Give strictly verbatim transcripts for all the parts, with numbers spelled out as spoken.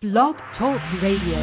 Blog Talk Radio.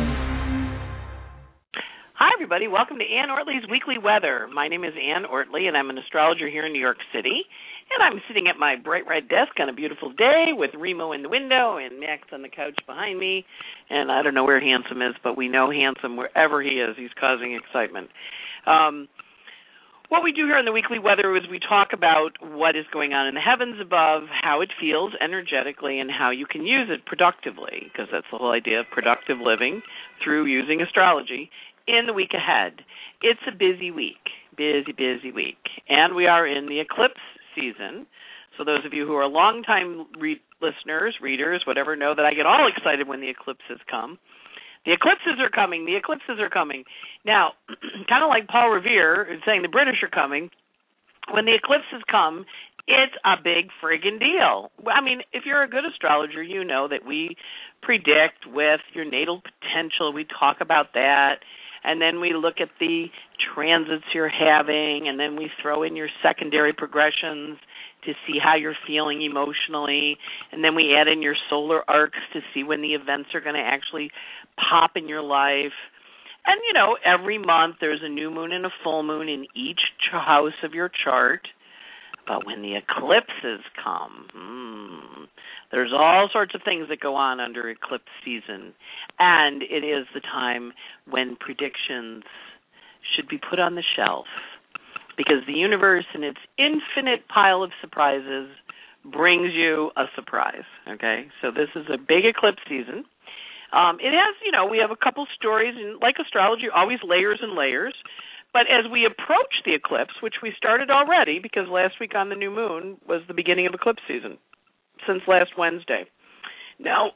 Hi, everybody. Welcome to Ann Ortley's Weekly Weather. My name is Ann Ortley, and I'm an astrologer here in New York City. And I'm sitting at my bright red desk on a beautiful day with Remo in the window and Max on the couch behind me. And I don't know where Handsome is, but we know Handsome, wherever he is, he's causing excitement. Um, what we do here in the Weekly Weather is we talk about what is going on in the heavens above, how it feels energetically, and how you can use it productively, because that's the whole idea of productive living through using astrology in the week ahead. It's a busy week, busy, busy week. And we are in the eclipse season. So those of you who are longtime re- listeners, readers, whatever, know that I get all excited when the eclipses come. The eclipses are coming. The eclipses are coming. Now, kind of like Paul Revere saying the British are coming, when the eclipses come, it's a big friggin' deal. I mean, if you're a good astrologer, you know that we predict with your natal potential. We talk about that. And then we look at the transits you're having, and then we throw in your secondary progressions to see how you're feeling emotionally, and then we add in your solar arcs to see when the events are going to actually pop in your life. And, you know, every month there's a new moon and a full moon in each house of your chart. But when the eclipses come, hmm, there's all sorts of things that go on under eclipse season. And it is the time when predictions should be put on the shelf, because the universe in its infinite pile of surprises brings you a surprise, okay? So this is a big eclipse season. Um, it has, you know, we have a couple stories, and like astrology, always layers and layers. But as we approach the eclipse, which we started already, because last week on the new moon was the beginning of eclipse season, since last Wednesday. Now,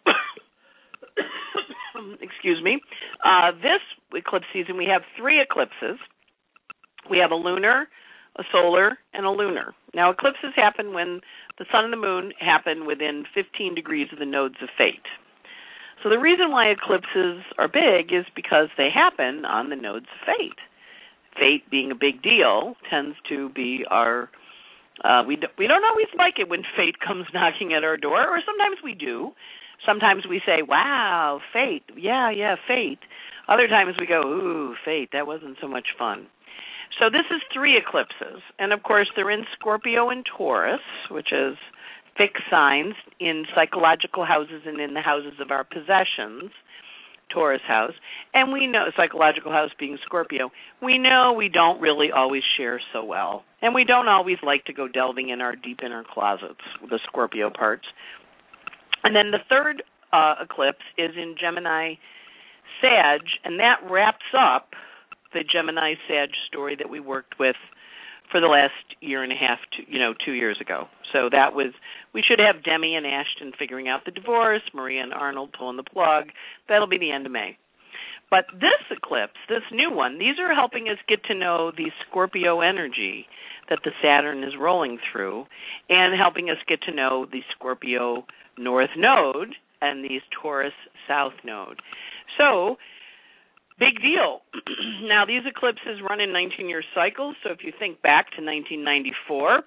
excuse me, uh, this eclipse season we have three eclipses. We have a lunar, a solar, and a lunar. Now, eclipses happen when the sun and the moon happen within fifteen degrees of the nodes of fate. So the reason why eclipses are big is because they happen on the nodes of fate. Fate being a big deal tends to be our, uh, we, do, we don't always like it when fate comes knocking at our door, or sometimes we do. Sometimes we say, wow, fate, yeah, yeah, fate. Other times we go, ooh, fate, that wasn't so much fun. So this is three eclipses, and of course they're in Scorpio and Taurus, which is fixed signs in psychological houses and in the houses of our possessions, Taurus house, and we know, psychological house being Scorpio, we know we don't really always share so well, and we don't always like to go delving in our deep inner closets, the Scorpio parts. And then the third uh, eclipse is in Gemini Sag, and that wraps up the Gemini Sag story that we worked with for the last year and a half, to, you know, two years ago. So that was, we should have Demi and Ashton figuring out the divorce, Maria and Arnold pulling the plug. That'll be the end of May. But this eclipse, this new one, these are helping us get to know the Scorpio energy that the Saturn is rolling through, and helping us get to know the Scorpio North Node and the Taurus South Node. So, big deal. Now, these eclipses run in nineteen-year cycles, so if you think back to nineteen ninety-four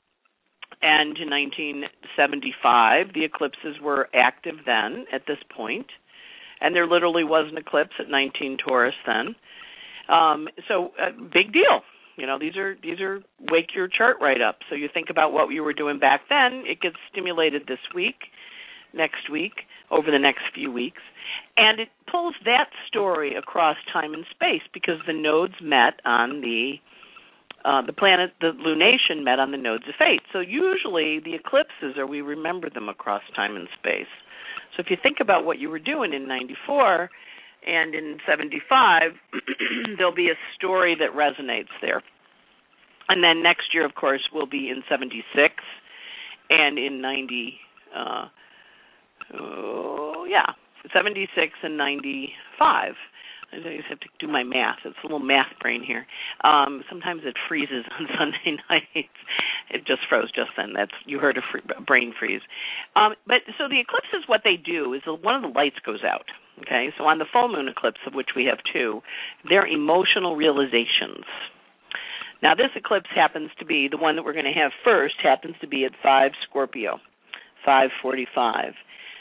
and to nineteen seventy-five, the eclipses were active then at this point, and there literally was an eclipse at nineteen Taurus then. Um, so, uh, big deal. You know, these are these are wake your chart right up. So you think about what you were doing back then, it gets stimulated this week, next week, over the next few weeks. And it pulls that story across time and space because the nodes met on the, uh, the planet, the lunation met on the nodes of fate. So usually the eclipses are, we remember them across time and space. So if you think about what you were doing in ninety-four and in seventy-five, there'll be a story that resonates there. And then next year, of course, will be in seventy-six and in ninety, uh, oh, yeah, seventy-six and ninety-five. I just have to do my math. It's a little math brain here. Um, sometimes it freezes on Sunday nights. It just froze just then. That's you heard a, free, a brain freeze. Um, but so the eclipses, what they do is one of the lights goes out. Okay, so on the full moon eclipse, of which we have two, they're emotional realizations. Now, this eclipse happens to be the one that we're going to have first. Happens to be at five Scorpio, five forty-five.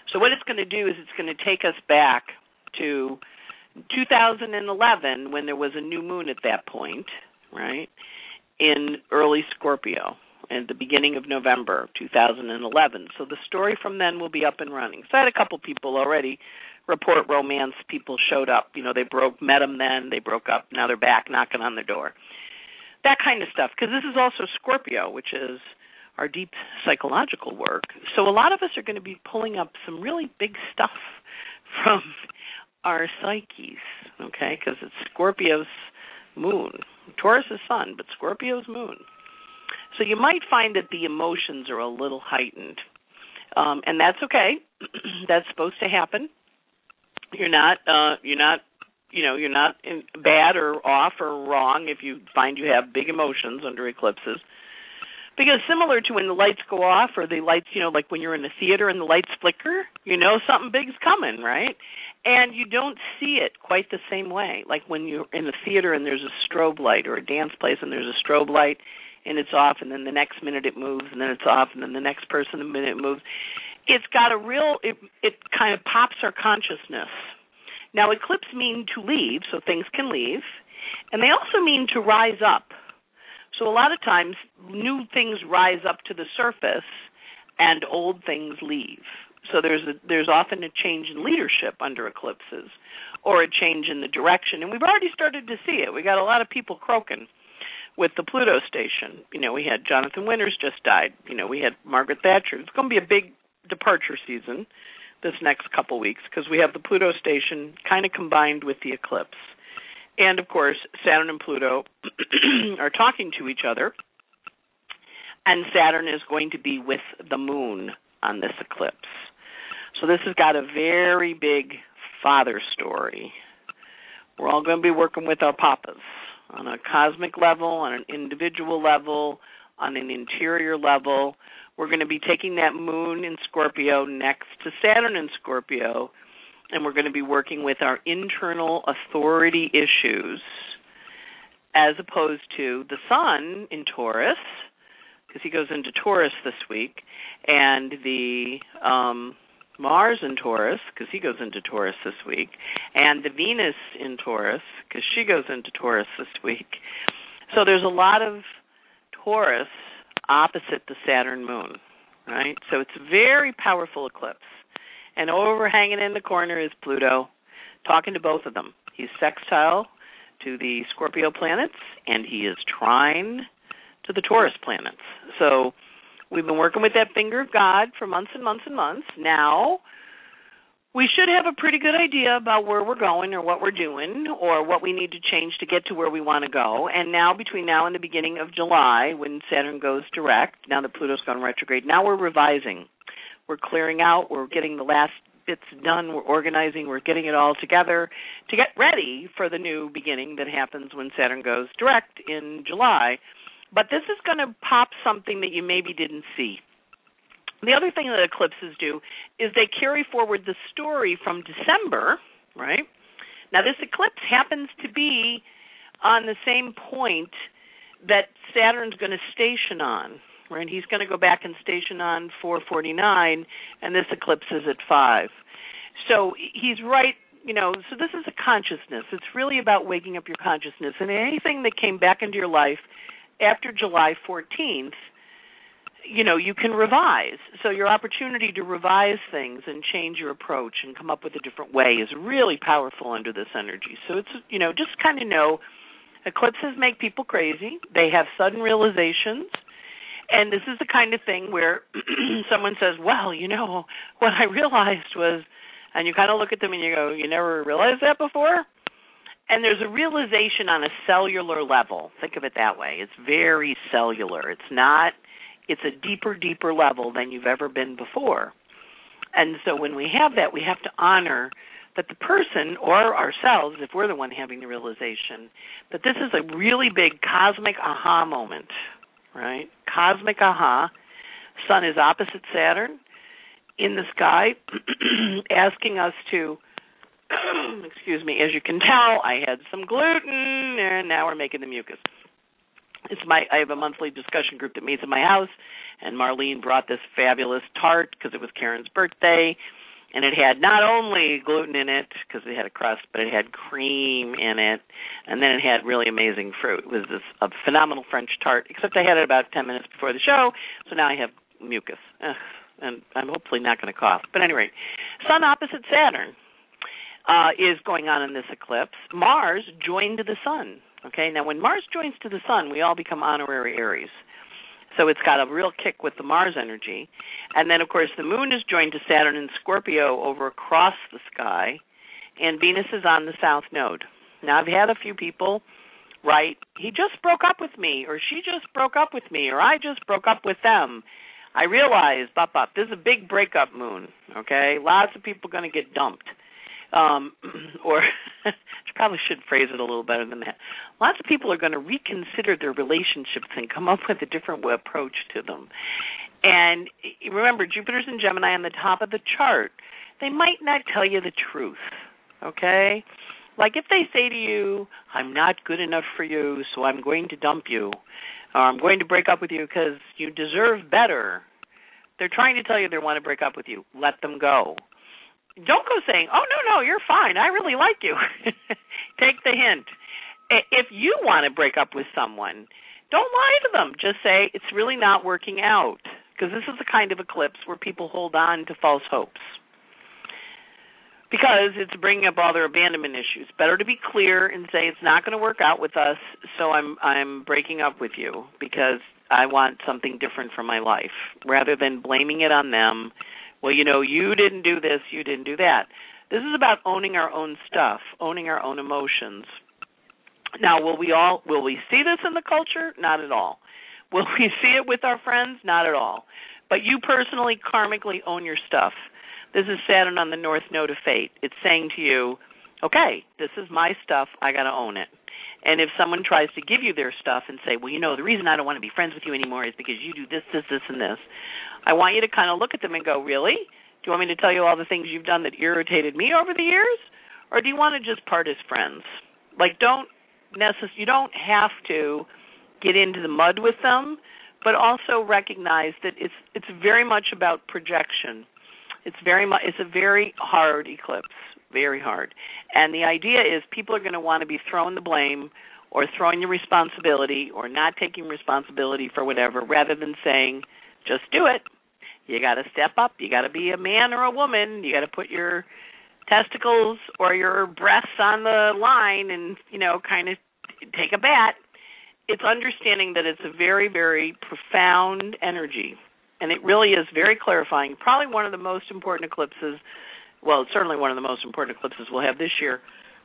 So what it's going to do is it's going to take us back to two thousand eleven when there was a new moon at that point, right, in early Scorpio, at the beginning of November two thousand eleven. So the story from then will be up and running. So I had a couple people already report romance. People showed up. You know, they broke, met them then, they broke up, now they're back knocking on their door. That kind of stuff, because this is also Scorpio, which is our deep psychological work. So a lot of us are going to be pulling up some really big stuff from our psyches, okay, because it's Scorpio's moon. Taurus is sun, but Scorpio's moon. So you might find that the emotions are a little heightened, um, and that's okay. That's supposed to happen. You're not, uh, you're not, you know, you're not in bad or off or wrong if you find you have big emotions under eclipses. Because similar to when the lights go off or the lights, you know, like when you're in the theater and the lights flicker, you know something big's coming, right? And you don't see it quite the same way. Like when you're in the theater and there's a strobe light, or a dance place and there's a strobe light and it's off, and then the next minute it moves, and then it's off, and then the next person the minute it moves. It's got a real, it, it kind of pops our consciousness. Now, eclipse mean to leave, so things can leave, and they also mean to rise up. So a lot of times, new things rise up to the surface, and old things leave. So there's a, there's often a change in leadership under eclipses, or a change in the direction, and we've already started to see it. We got a lot of people croaking with the Pluto station. You know, we had Jonathan Winters just died. You know, we had Margaret Thatcher. It's going to be a big departure season this next couple weeks, because we have the Pluto station kind of combined with the eclipse. And, of course, Saturn and Pluto are talking to each other, and Saturn is going to be with the moon on this eclipse. So this has got a very big father story. We're all going to be working with our papas on a cosmic level, on an individual level, on an interior level. We're going to be taking that moon in Scorpio next to Saturn in Scorpio, and we're going to be working with our internal authority issues as opposed to the sun in Taurus, because he goes into Taurus this week, and the um, Mars in Taurus, because he goes into Taurus this week, and the Venus in Taurus, because she goes into Taurus this week. So there's a lot of Taurus opposite the Saturn moon, right? So it's a very powerful eclipse. And overhanging in the corner is Pluto, talking to both of them. He's sextile to the Scorpio planets, and he is trine to the Taurus planets. So we've been working with that finger of God for months and months and months. Now we should have a pretty good idea about where we're going or what we're doing or what we need to change to get to where we want to go. And now between now and the beginning of July, when Saturn goes direct, now that Pluto's gone retrograde, now we're revising. We're clearing out. We're getting the last bits done. We're organizing. We're getting it all together to get ready for the new beginning that happens when Saturn goes direct in July. But this is going to pop something that you maybe didn't see. The other thing that eclipses do is they carry forward the story from December, right? Now, this eclipse happens to be on the same point that Saturn's going to station on, right? He's going to go back and station on four forty-nine, and this eclipse is at five. So he's right, you know, so this is a consciousness. It's really about waking up your consciousness. And anything that came back into your life after July fourteenth, you know, you can revise. So your opportunity to revise things and change your approach and come up with a different way is really powerful under this energy. So it's, you know, just kind of know eclipses make people crazy. They have sudden realizations. And this is the kind of thing where someone says, well, you know, what I realized was, and you kind of look at them and you go, you never realized that before? And there's a realization on a cellular level. Think of it that way. It's very cellular. It's not, it's a deeper, deeper level than you've ever been before. And so when we have that, we have to honor that the person or ourselves, if we're the one having the realization, that this is a really big cosmic aha moment, right? Cosmic aha. Sun is opposite Saturn in the sky, asking us to, excuse me, as you can tell, I had some gluten, and now we're making the mucus. It's my. I have a monthly discussion group that meets in my house, and Marlene brought this fabulous tart because it was Karen's birthday, And it had not only gluten in it, because it had a crust, but it had cream in it, and then it had really amazing fruit. It was this a phenomenal French tart, except I had it about ten minutes before the show, so now I have mucus. Ugh, and I'm hopefully not going to cough. But anyway, Sun opposite Saturn uh, is going on in this eclipse. Mars joined the Sun. Okay, now when Mars joins to the Sun, we all become honorary Aries. So it's got a real kick with the Mars energy. And then, of course, the Moon is joined to Saturn in Scorpio over across the sky, and Venus is on the South Node. Now, I've had a few people write, he just broke up with me, or she just broke up with me, or I just broke up with them. I realize, bop, bop, this is a big breakup moon, okay? Lots of people are going to get dumped. Um, or I probably should phrase it a little better than that. Lots of people are going to reconsider their relationships and come up with a different approach to them. And remember, Jupiter's in Gemini on the top of the chart. They might not tell you the truth, okay? Like if they say to you, I'm not good enough for you, so I'm going to dump you, or I'm going to break up with you because you deserve better. They're trying to tell you they want to break up with you. Let them go. Don't go saying, oh, no, no, you're fine. I really like you. Take the hint. If you want to break up with someone, don't lie to them. Just say, it's really not working out. Because this is the kind of eclipse where people hold on to false hopes. Because it's bringing up all their abandonment issues. Better to be clear and say, it's not going to work out with us, so I'm I'm breaking up with you because I want something different for my life, rather than blaming it on them. Well, you know, you didn't do this, you didn't do that. This is about owning our own stuff, owning our own emotions. Now, will we all will we see this in the culture? Not at all. Will we see it with our friends? Not at all. But you personally, karmically own your stuff. This is Saturn on the North Node of Fate. It's saying to you, okay, this is my stuff, I got to own it. And if someone tries to give you their stuff and say, well, you know, the reason I don't want to be friends with you anymore is because you do this, this, this, and this, I want you to kind of look at them and go, really? Do you want me to tell you all the things you've done that irritated me over the years? Or do you want to just part as friends? Like, don't necess- you don't have to get into the mud with them, but also recognize that it's it's very much about projection. It's very much it's a very hard eclipse, very hard. And the idea is people are going to want to be throwing the blame or throwing the responsibility or not taking responsibility for whatever, rather than saying, just do it. You got to step up. You got to be a man or a woman. You got to put your testicles or your breasts on the line and, you know, kind of take a bat. It's understanding that it's a very, very profound energy, and it really is very clarifying. Probably one of the most important eclipses, well, it's certainly one of the most important eclipses we'll have this year,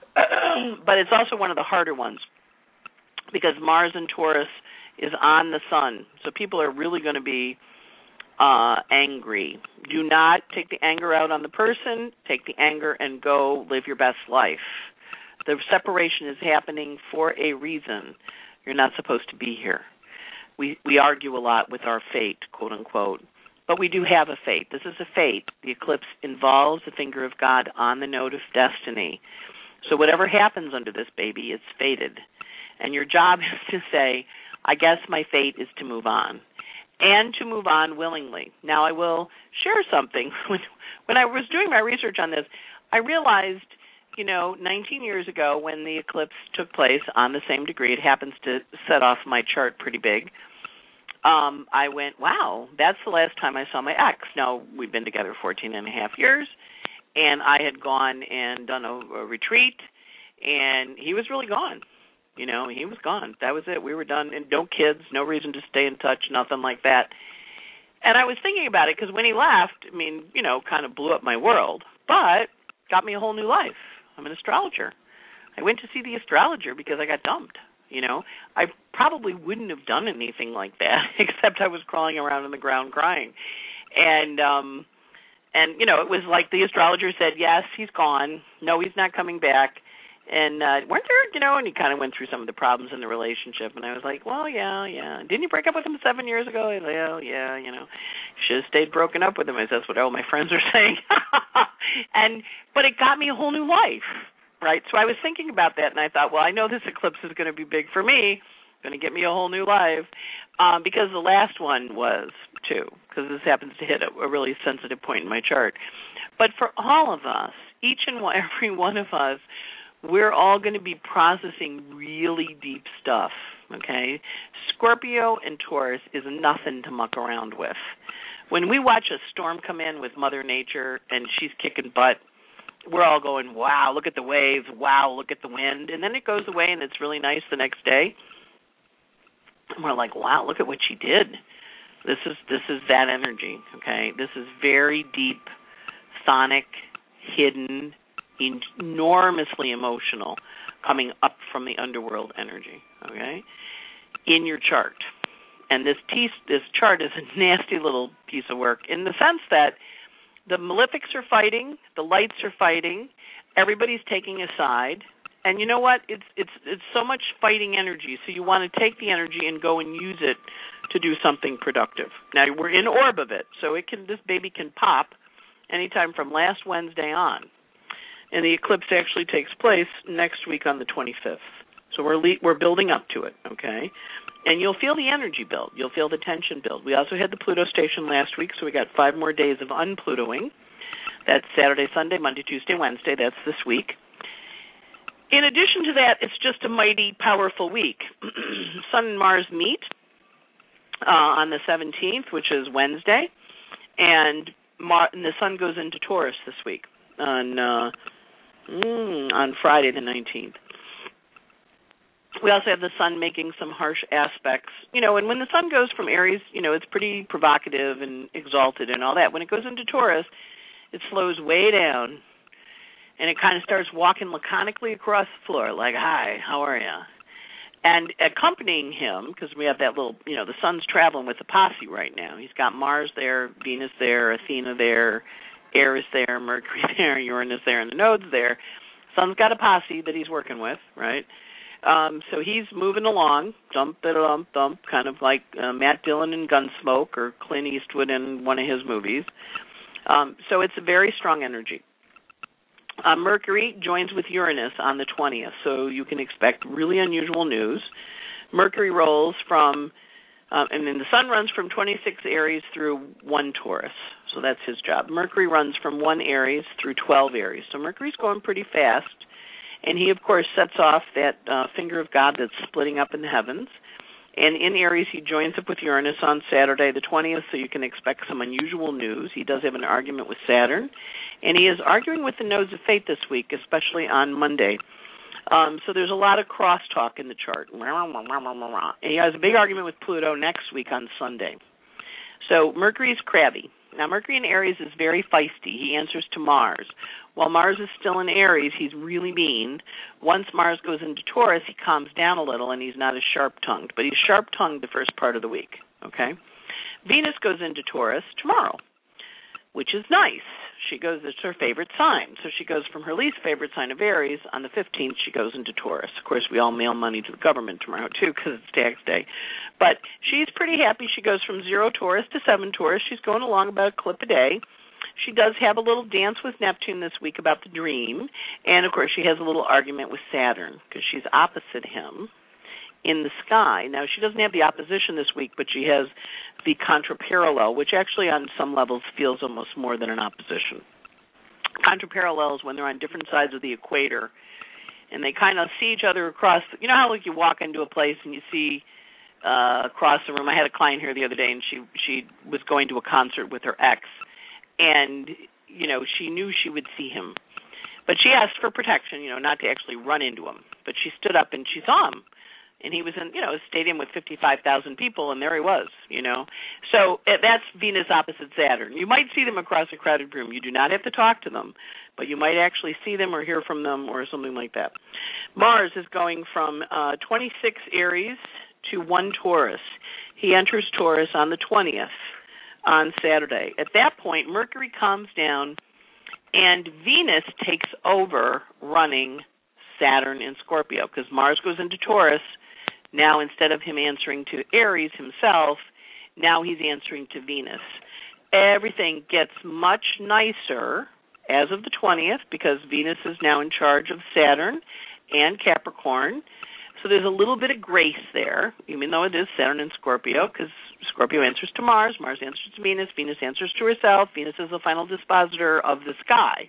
but it's also one of the harder ones because Mars in Taurus is on the sun, so people are really going to be uh, angry. Do not take the anger out on the person. Take the anger and go live your best life. The separation is happening for a reason. You're not supposed to be here. We we argue a lot with our fate, quote unquote, but we do have a fate. This is a fate. The eclipse involves the finger of God on the node of destiny. So whatever happens under this baby, it's fated. And your job is to say, I guess my fate is to move on, and to move on willingly. Now, I will share something. When, when I was doing my research on this, I realized, you know, nineteen years ago when the eclipse took place on the same degree, it happens to set off my chart pretty big, um, I went, wow, that's the last time I saw my ex. Now, we've been together fourteen and a half years, and I had gone and done a, a retreat, and he was really gone. You know, he was gone. That was it. We were done. And no kids, no reason to stay in touch, nothing like that. And I was thinking about it because when he left, I mean, you know, kind of blew up my world, but got me a whole new life. I'm an astrologer. I went to see the astrologer because I got dumped. You know, I probably wouldn't have done anything like that except I was crawling around on the ground crying. And, um, and you know, it was like the astrologer said, yes, he's gone. No, he's not coming back. And uh, weren't there, you know, and he kind of went through some of the problems in the relationship. And I was like, well, yeah, yeah. Didn't you break up with him seven years ago? He's like, well, yeah, you know, should have stayed broken up with him. I said, that's what all my friends are saying. and But it got me a whole new life, right? So I was thinking about that, and I thought, well, I know this eclipse is going to be big for me, going to get me a whole new life. Um, because the last one was too, because this happens to hit a, a really sensitive point in my chart. But for all of us, each and every one of us, we're all going to be processing really deep stuff, okay? Scorpio and Taurus is nothing to muck around with. When we watch a storm come in with Mother Nature and she's kicking butt, we're all going, wow, look at the waves, wow, look at the wind. And then it goes away and it's really nice the next day. And we're like, wow, look at what she did. This is this is that energy, okay? This is very deep, sonic, hidden, enormously emotional, coming up from the underworld energy, okay, in your chart. And this piece, this chart is a nasty little piece of work in the sense that the malefics are fighting, the lights are fighting, everybody's taking a side, and you know what? It's it's it's so much fighting energy, so you want to take the energy and go and use it to do something productive. Now, we're in orb of it, so it can this baby can pop anytime from last Wednesday on. And the eclipse actually takes place next week on the twenty-fifth. So we're le- we're building up to it, okay? And you'll feel the energy build. You'll feel the tension build. We also had the Pluto station last week, so we got five more days of unplutoing. That's Saturday, Sunday, Monday, Tuesday, Wednesday. That's this week. In addition to that, it's just a mighty powerful week. Sun and Mars meet uh, on the seventeenth, which is Wednesday, and, Mar- and the Sun goes into Taurus this week on uh, mm, on Friday the nineteenth. We also have the Sun making some harsh aspects. You know, and when the Sun goes from Aries, you know, it's pretty provocative and exalted and all that. When it goes into Taurus, it slows way down, and it kind of starts walking laconically across the floor, like, hi, how are you? And accompanying him, because we have that little, you know, the Sun's traveling with the posse right now. He's got Mars there, Venus there, Athena there, Eris there, Mercury there, Uranus there, and the nodes there. Sun's got a posse that he's working with, right? Um, so he's moving along, thump, thump, thump, kind of like uh, Matt Dillon in Gunsmoke or Clint Eastwood in one of his movies. Um, so it's a very strong energy. Uh, Mercury joins with Uranus on the twentieth, so you can expect really unusual news. Mercury rolls from, uh, and then the Sun runs from twenty-six Aries through one Taurus, so that's his job. Mercury runs from one Aries through twelve Aries, so Mercury's going pretty fast. And he, of course, sets off that uh, finger of God that's splitting up in the heavens. And in Aries, he joins up with Uranus on Saturday the twentieth, so you can expect some unusual news. He does have an argument with Saturn. And he is arguing with the nodes of fate this week, especially on Monday. Um, so there's a lot of crosstalk in the chart. And he has a big argument with Pluto next week on Sunday. So Mercury's crabby. Now, Mercury in Aries is very feisty. He answers to Mars. While Mars is still in Aries, he's really mean. Once Mars goes into Taurus, he calms down a little, and he's not as sharp-tongued. But he's sharp-tongued the first part of the week, okay? Venus goes into Taurus tomorrow, which is nice. She goes, it's her favorite sign. So she goes from her least favorite sign of Aries. On the fifteenth, she goes into Taurus. Of course, we all mail money to the government tomorrow, too, because it's tax day. But she's pretty happy. She goes from zero Taurus to seven Taurus. She's going along about a clip a day. She does have a little dance with Neptune this week about the dream. And, of course, she has a little argument with Saturn because she's opposite him in the sky. Now, she doesn't have the opposition this week, but she has the contraparallel, which actually on some levels feels almost more than an opposition. Contraparallels when they're on different sides of the equator, and they kind of see each other across. You know how, like, you walk into a place and you see uh, across the room. I had a client here the other day, and she she was going to a concert with her ex, and, you know, she knew she would see him. But she asked for protection, you know, not to actually run into him. But she stood up and she saw him. And he was in, you know, a stadium with fifty-five thousand people, and there he was, you know. So that's Venus opposite Saturn. You might see them across a crowded room. You do not have to talk to them, but you might actually see them or hear from them or something like that. Mars is going from uh, twenty-six Aries to one Taurus. He enters Taurus on the twentieth on Saturday. At that point, Mercury calms down, and Venus takes over running Saturn in Scorpio because Mars goes into Taurus. Now, instead of him answering to Aries himself, now he's answering to Venus. Everything gets much nicer as of the twentieth because Venus is now in charge of Saturn and Capricorn. So there's a little bit of grace there, even though it is Saturn in Scorpio, because Scorpio answers to Mars, Mars answers to Venus, Venus answers to herself, Venus is the final dispositor of the sky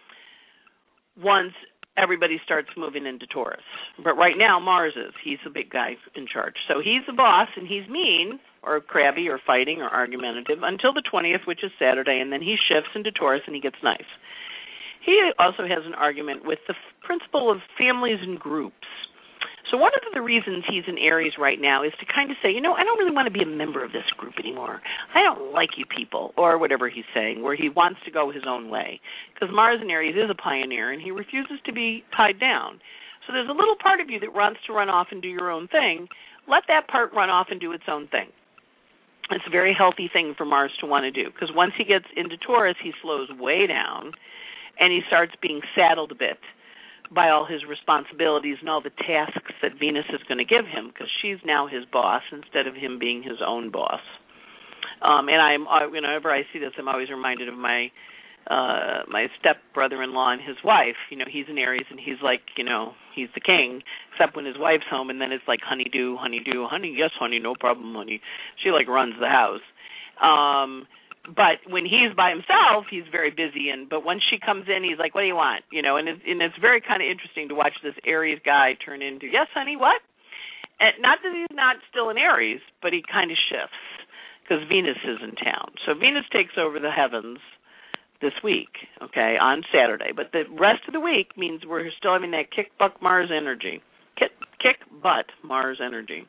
once everybody starts moving into Taurus. But right now, Mars is. He's the big guy in charge. So he's the boss, and he's mean or crabby or fighting or argumentative until the twentieth, which is Saturday, and then he shifts into Taurus and he gets nice. He also has an argument with the principle of families and groups. So one of the reasons he's in Aries right now is to kind of say, you know, I don't really want to be a member of this group anymore. I don't like you people, or whatever he's saying, where he wants to go his own way. Because Mars in Aries is a pioneer, and he refuses to be tied down. So there's a little part of you that wants to run off and do your own thing. Let that part run off and do its own thing. It's a very healthy thing for Mars to want to do, because once he gets into Taurus, he slows way down, and he starts being saddled a bit by all his responsibilities and all the tasks that Venus is going to give him, because she's now his boss instead of him being his own boss. Um, and I'm, I, whenever I see this, I'm always reminded of my uh, my step-brother-in-law and his wife. You know, he's in Aries, and he's like, you know, he's the king, except when his wife's home, and then it's like, honey-do, honey-do, honey, yes, honey, no problem, honey. She, like, runs the house. Um But when he's by himself, he's very busy. And but once she comes in, he's like, "What do you want?" You know, and it's, and it's very kind of interesting to watch this Aries guy turn into, "Yes, honey, what?" And not that he's not still in Aries, but he kind of shifts because Venus is in town. So Venus takes over the heavens this week, okay, on Saturday. But the rest of the week means we're still having that kick butt Mars energy, kick kick butt Mars energy.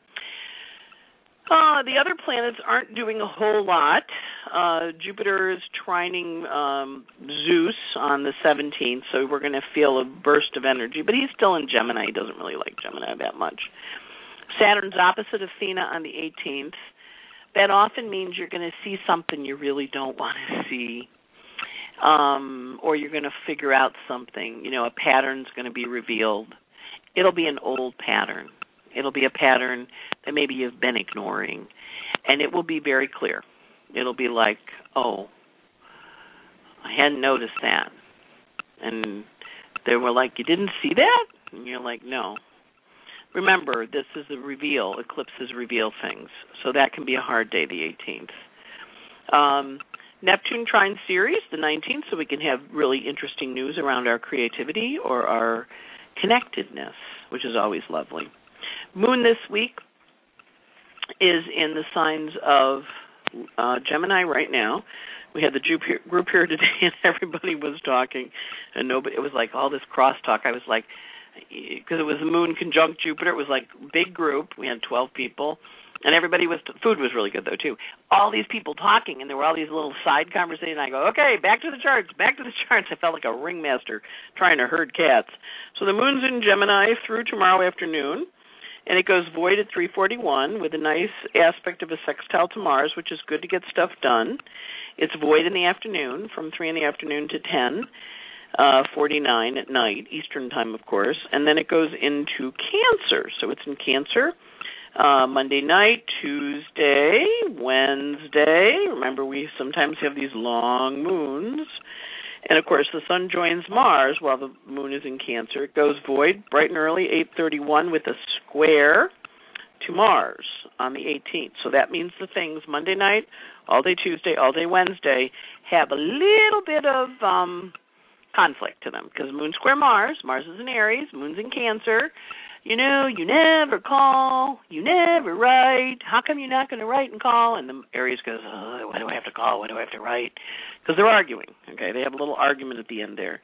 Uh, the other planets aren't doing a whole lot. Uh, Jupiter is trining um, Zeus on the seventeenth, so we're going to feel a burst of energy. But he's still in Gemini. He doesn't really like Gemini that much. Saturn's opposite Athena on the eighteenth. That often means you're going to see something you really don't want to see, um, or you're going to figure out something. You know, a pattern's going to be revealed. It'll be an old pattern. It'll be a pattern that maybe you've been ignoring, and it will be very clear. It'll be like, oh, I hadn't noticed that. And they were like, you didn't see that? And you're like, no. Remember, this is a reveal. Eclipses reveal things. So that can be a hard day, the eighteenth. Um, Neptune trine Ceres, the nineteenth, so we can have really interesting news around our creativity or our connectedness, which is always lovely. Moon this week is in the signs of uh, Gemini right now. We had the group here today, and everybody was talking, and nobody. It was like all this crosstalk. I was like, because it was the Moon conjunct Jupiter. It was like big group. We had twelve people, and everybody was. Food was really good though too. All these people talking, and there were all these little side conversations. I go, okay, back to the charts, back to the charts. I felt like a ringmaster trying to herd cats. So the Moon's in Gemini through tomorrow afternoon. And it goes void at three forty-one with a nice aspect of a sextile to Mars, which is good to get stuff done. It's void in the afternoon from three in the afternoon to ten forty-nine at night, Eastern time, of course. And then it goes into Cancer. So it's in Cancer uh, Monday night, Tuesday, Wednesday. Remember, we sometimes have these long moons. And, of course, the Sun joins Mars while the Moon is in Cancer. It goes void bright and early, eight thirty-one, with a square to Mars on the eighteenth. So that means the things Monday night, all day Tuesday, all day Wednesday have a little bit of um, conflict to them because Moon square Mars. Mars is in Aries. Moon's in Cancer. You know, you never call, you never write. How come you're not going to write and call? And the Aries goes, oh, why do I have to call? Why do I have to write? Because they're arguing, okay? They have a little argument at the end there.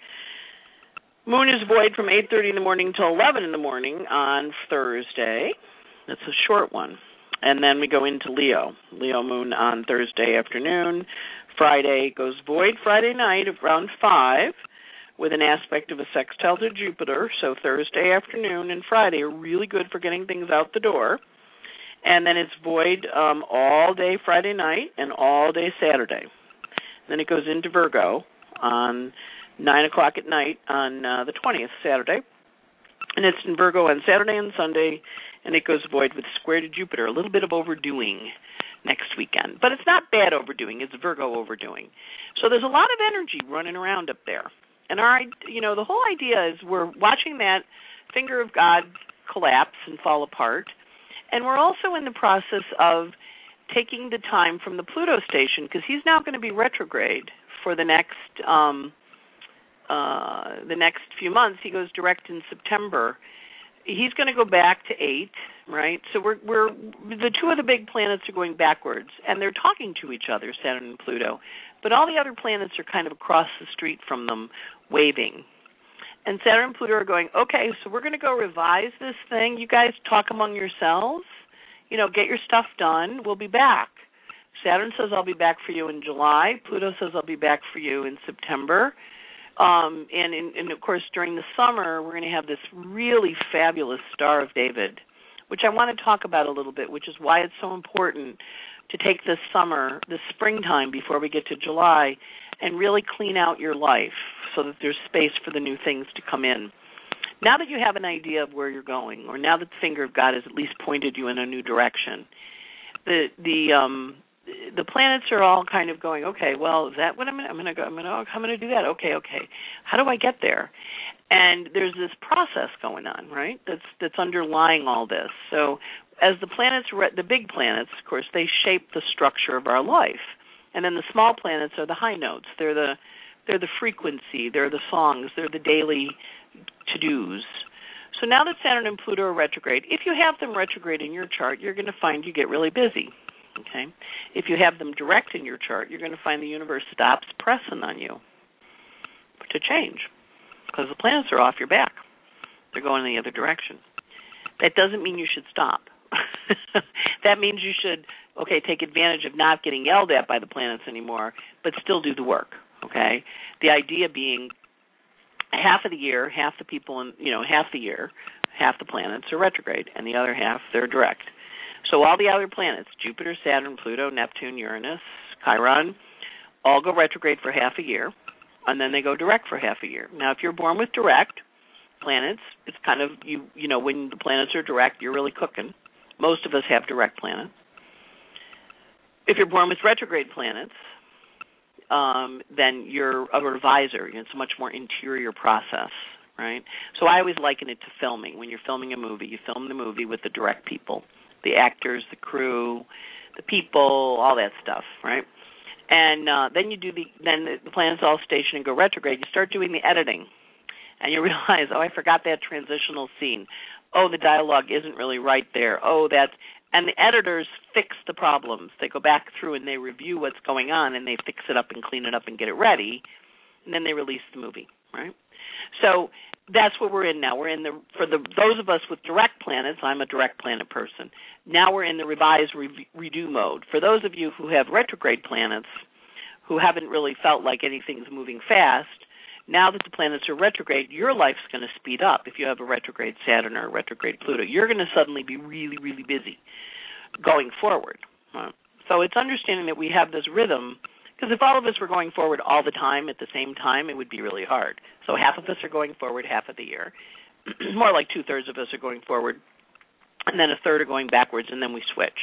Moon is void from eight thirty in the morning till eleven in the morning on Thursday. That's a short one. And then we go into Leo. Leo Moon on Thursday afternoon. Friday goes void Friday night around five. With an aspect of a sextile to Jupiter, so Thursday afternoon and Friday are really good for getting things out the door. And then it's void um, all day Friday night and all day Saturday. Then it goes into Virgo on nine o'clock at night on uh, the twentieth, Saturday. And it's in Virgo on Saturday and Sunday, and it goes void with square to Jupiter, a little bit of overdoing next weekend. But it's not bad overdoing, it's Virgo overdoing. So there's a lot of energy running around up there. And our, you know, the whole idea is we're watching that finger of God collapse and fall apart. And we're also in the process of taking the time from the Pluto station, because he's now going to be retrograde for the next um, uh, the next few months. He goes direct in September. He's going to go back to eight, right? So we're we're the two of the big planets are going backwards, and they're talking to each other, Saturn and Pluto. But all the other planets are kind of across the street from them, waving. And Saturn and Pluto are going, okay, so we're going to go revise this thing. You guys talk among yourselves. You know, get your stuff done. We'll be back. Saturn says, I'll be back for you in July. Pluto says, I'll be back for you in September. Um, and, in, and, of course, during the summer, we're going to have this really fabulous Star of David, which I want to talk about a little bit, which is why it's so important to take this summer, this springtime before we get to July, and really clean out your life so that there's space for the new things to come in. Now that you have an idea of where you're going, or now that the finger of God has at least pointed you in a new direction, the the um, the planets are all kind of going, okay, well, is that what I'm going to, I'm going to go, I'm going to, I'm going to do that. Okay, okay. How do I get there? And there's this process going on, right? That's that's underlying all this. So as the planets, the big planets, of course, they shape the structure of our life, and then the small planets are the high notes. They're the they're the frequency. They're the songs. They're the daily to-dos. So now that Saturn and Pluto are retrograde, if you have them retrograde in your chart, you're going to find you get really busy. Okay, if you have them direct in your chart, you're going to find the universe stops pressing on you to change, because the planets are off your back. They're going in the other direction. That doesn't mean you should stop. That means you should, okay, take advantage of not getting yelled at by the planets anymore, but still do the work, okay? The idea being half of the year, half the people, in, you know, half the year, half the planets are retrograde, and the other half, they're direct. So all the other planets, Jupiter, Saturn, Pluto, Neptune, Uranus, Chiron, all go retrograde for half a year, and then they go direct for half a year. Now, if you're born with direct planets, it's kind of, you you know, when the planets are direct, you're really cooking. Most of us have direct planets. If you're born with retrograde planets, um, then you're a reviser. It's a much more interior process, right? So I always liken it to filming. When you're filming a movie, you film the movie with the direct people, the actors, the crew, the people, all that stuff, right? And uh, then you do the then the planets all station and go retrograde. You start doing the editing, and you realize, oh, I forgot that transitional scene. Oh, the dialogue isn't really right there. Oh, that's and the editors fix the problems. They go back through and they review what's going on, and they fix it up and clean it up and get it ready, and then they release the movie, right? So that's what we're in now. We're in the for the those of us with direct planets. I'm a direct planet person. Now we're in the revise re- redo mode. For those of you who have retrograde planets, who haven't really felt like anything's moving fast, now that the planets are retrograde, your life's going to speed up. If you have a retrograde Saturn or a retrograde Pluto, you're going to suddenly be really, really busy going forward. Right? So it's understanding that we have this rhythm, because if all of us were going forward all the time at the same time, it would be really hard. So half of us are going forward half of the year. More like two-thirds of us are going forward, and then a third are going backwards, and then we switch.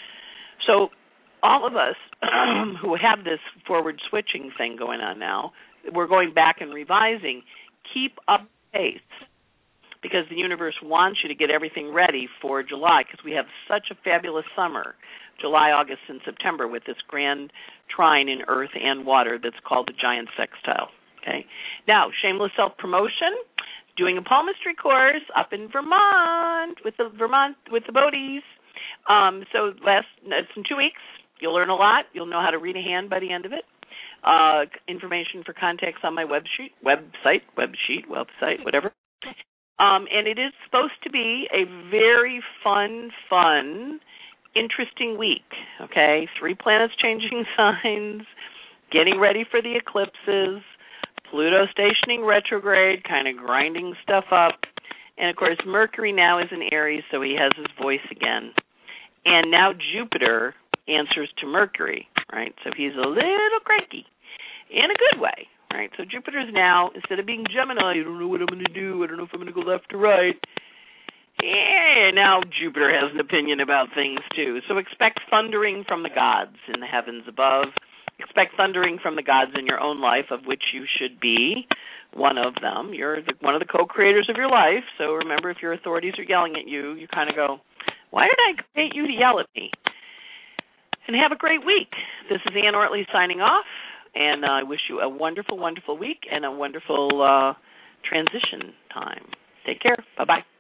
So all of us who have this forward switching thing going on now, we're going back and revising, keep up pace, because the universe wants you to get everything ready for July, because we have such a fabulous summer, July, August, and September, with this grand trine in earth and water that's called the giant sextile. Okay. Now, shameless self-promotion, doing a palmistry course up in Vermont with the Vermont with the Bodies. Um, so last, it's in two weeks. You'll learn a lot. You'll know how to read a hand by the end of it. Uh, information for contacts on my web sheet, website, web sheet, website, whatever. Um, and it is supposed to be a very fun, fun, interesting week, okay? Three planets changing signs, getting ready for the eclipses, Pluto stationing retrograde, kind of grinding stuff up. And, of course, Mercury now is in Aries, so he has his voice again. And now Jupiter answers to Mercury, right? So he's a little cranky in a good way, right? So Jupiter's now, instead of being Gemini, I don't know what I'm going to do, I don't know if I'm going to go left or right, yeah, now Jupiter has an opinion about things too. So expect thundering from the gods in the heavens above, expect thundering from the gods in your own life, of which you should be one of them. You're the, one of the co-creators of your life. So remember, if your authorities are yelling at you, you kind of go, why did I create you to yell at me? And have a great week. This is Ann Ortley signing off, and uh, I wish you a wonderful, wonderful week and a wonderful uh, transition time. Take care. Bye-bye.